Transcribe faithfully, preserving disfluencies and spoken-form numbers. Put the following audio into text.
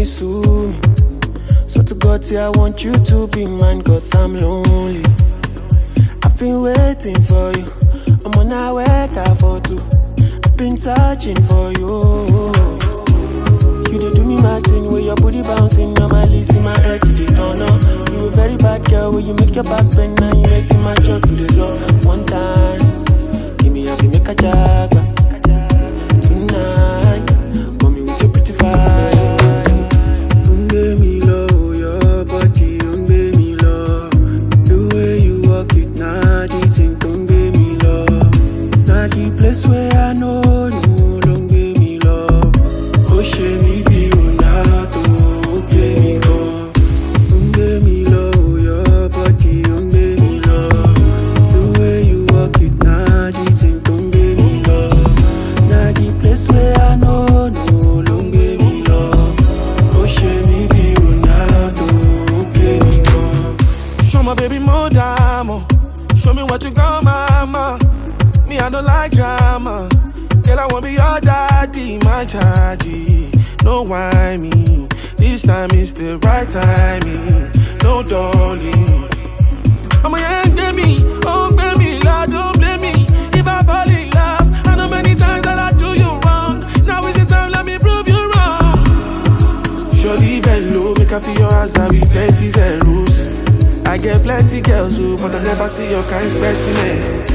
sue me. So to God say I want you to be mine, cause I'm lonely. I've been waiting for you, I'm on a work out for two. I've been searching for you. You dey do me my thing where your booty bouncing, normally see my head to the turn up. You a very bad girl where you make your back bend and you make my jaw to the drop. One time, give me happy, make a jagger. Tonight, mommy with your pretty fire. Unge me low, your body, unge me low. The way you walk it, nah, the thing, unge me low. Nah, the place where I know, no, unge me low. Oh, shame me. Show me what you got, mama. Me, I don't like drama. Girl, I wanna be your daddy, my chargy. No why me. This time is the right timing. No darling. I'm a young baby, oh baby, Lord, don't blame me. If I fall in love, I know many times that I do you wrong. Now is the time, let me prove you wrong. Surely bellow, make I feel your eyes, I be plenty zeros. I get plenty girls who, but I never see your kind specimen.